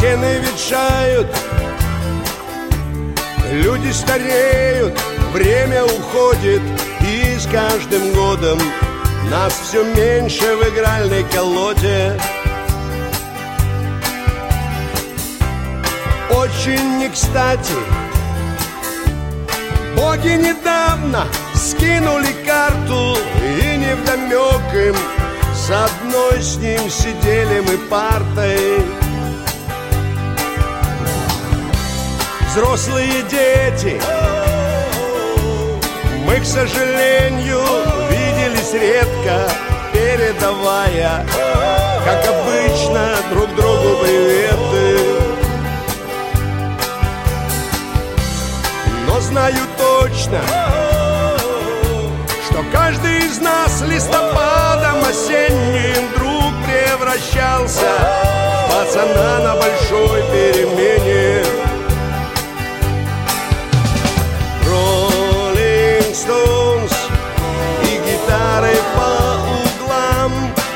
Стены ветшают, люди стареют, время уходит, и с каждым годом нас все меньше в игральной колоде. Очень не кстати, боги недавно скинули карту, и невдомек им, с одной с ним сидели мы партой. Взрослые дети, мы, к сожалению, виделись редко, передавая, как обычно, друг другу приветы. Но знаю точно, что каждый из нас листопадом осенним вдруг превращался в пацана на большой перемене. Rolling Stones и гитары по углам,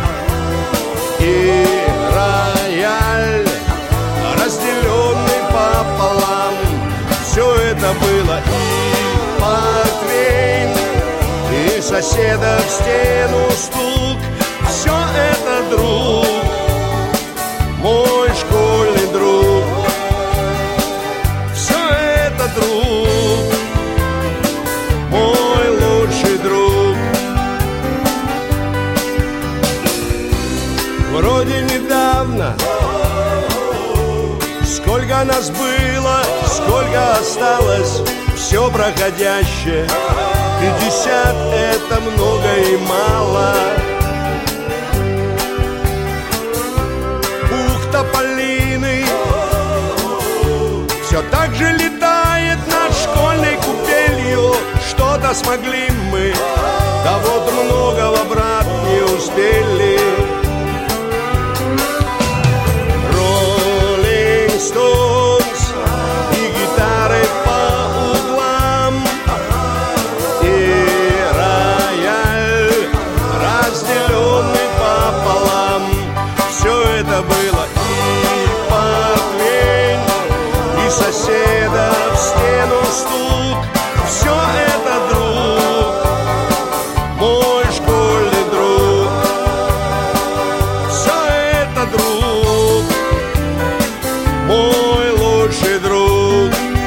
и рояль, разделенный пополам. Все это было и портвейн, и соседа в стену стук. Все это друг, мой школьный друг. Все это друг, мой лучший друг. Вроде недавно, сколько нас было, сколько осталось, все проходящее. 50 — это много и мало. Бухта Полины все так же летает над школьной купелью. Что-то смогли мы, да вот многого, брат, не успели. Rolling Stones и гитары по углам, и рояль, разделенный пополам. Все это было и портвейн, и соседа в стену стук. Все это друг, мой школьный друг. Все это друг, мой лучший друг.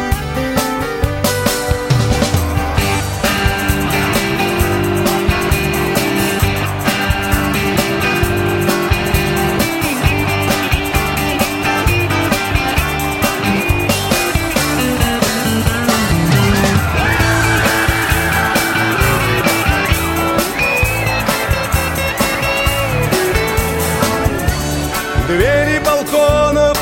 Двери балконов,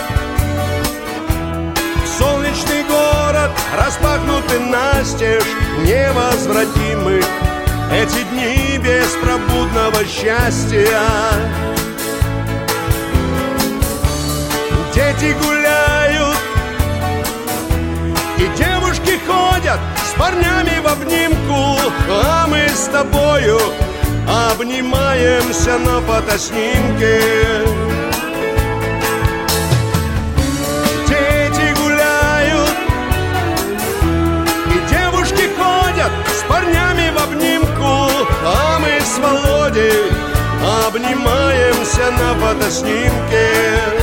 солнечный город, распахнуты настежь, невозвратимы эти дни беспробудного счастья. Дети гуляют, и девушки ходят с парнями в обнимку, а мы с тобою обнимаемся на фотоснимке. С парнями в обнимку, а мы с Володей обнимаемся на фотоснимке.